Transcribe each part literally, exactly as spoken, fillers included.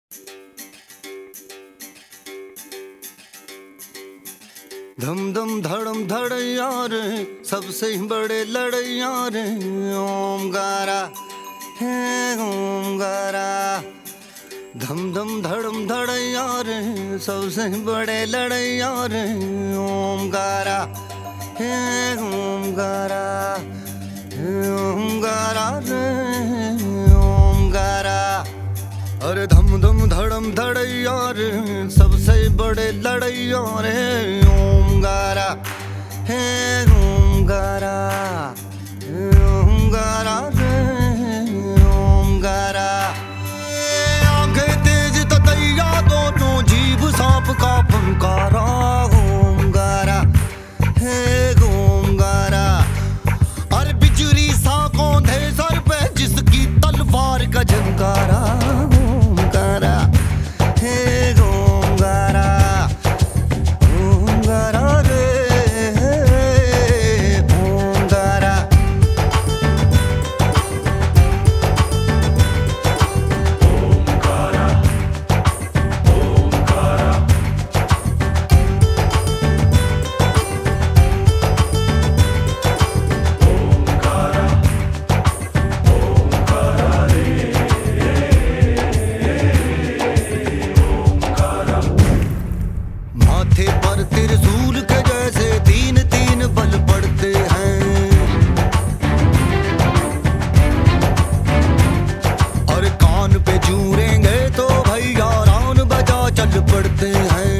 धम धम धड़म धड़ैया रे, सबसे बड़े लड़ैया रे। ओमकारा हे ओमकारा, धम धम धड़म धड़ैया रे, सबसे बड़े लड़ैया रे। ओमकारा हे ओमकारा, हे ओमकारा रे ओमकारा। अरे धम धम धड़म धड़ैया रे, सबसे बड़े लड़ैया रे। ओमकारा हे ओमकारा, हे ओमकारा रे ओमकारा। आंखें तेज ततैया दोनों, जीभ सांप का फंकारा। ओमकारा हे ओमकारा। अरे बिजुरी सा कौंधे सर पे, जिसकी तलवार का झंकारा। ओमकारा हे ओमकारा, ओमकारा रे ओमकारा। ओमकारा ओमकारा, ओमकारा ओमकारा रे ओमकारा। माथे पर त्रिशूल के जैसे तीन तीन बल पड़ते हैं। और कान पे जूरेंगे तो भैया रान बजा चल पड़ते हैं।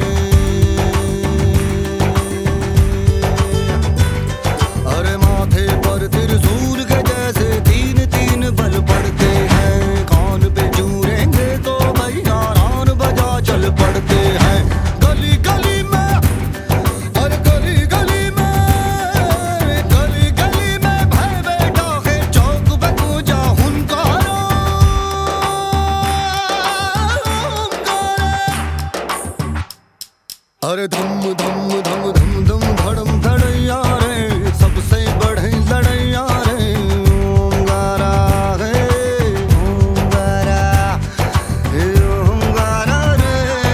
अरे माथे पर त्रिशूल के जैसे तीन तीन बल पड़ते हैं। कान पे जूरेंगे तो भैया रान बजा चल पड़ते हैं। गली गली में, और गली गली में, गली गली में भय बेटा है। चौक पे पूजा हुनकारा। अरे धम धम धम धम धम धड़म धड़ैया रे, सबसे बड़े लड़ैया रे। ओमकारा हे ओमकारा, हे ओमकारा रे।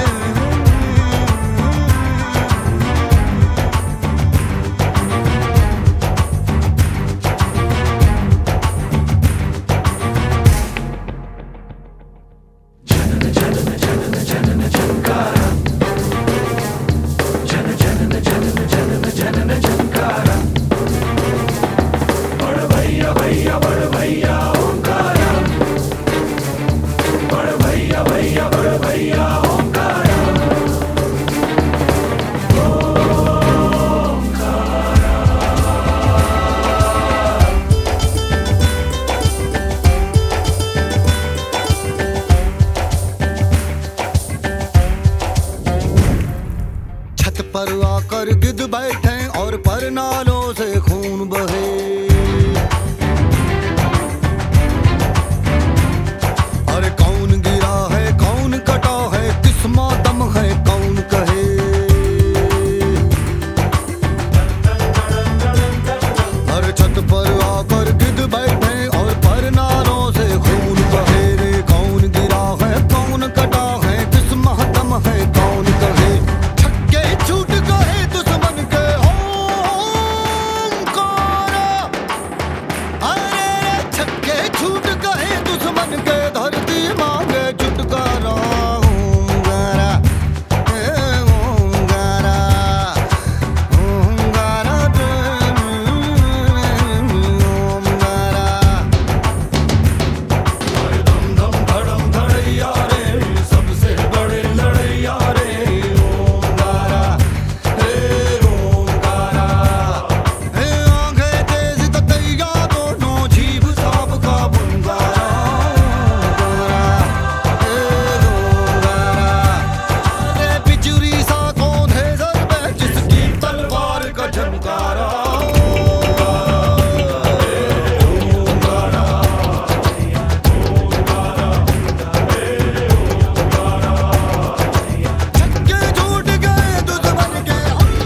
छत पर आकर गिद्ध बैठे और परनालों से खून बहे। अरे कौन गिरा है कौन कटा है, किस मातम है कौन कहे। अरे छत पर आकर गिद्ध बैठे और परनालों से खून बहे रे। कौन गिरा है कौन कटा है, किस मातम है कौन कहे। छक्के छूट गए दुश्मन के ओमकारा। अरे छक्के छूट गए दुश्मन के, धरती मांगे छुटकारा। ओमकारा हे ओमकारा, ओमकारा रे ओमकारा। धम धम धड़म धड़ैया रे, सबसे बड़े लड़ैया रे। ओमकारा हे ओमकारा। हे आंखें तेज ततैया दोनों, जीभ सांप का फंकारा। ओमकारा हे ओमकारा। अरे बिजुरी सा कौंधे सर पे, जिसकी तलवार का झंकारा। छक्के छूट गए दुश्मन के,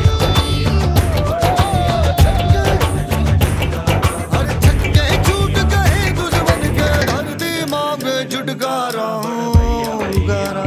अरे छक्के छूट गए दुश्मन के, धरती मांगे छुटकारा। ओमकारा।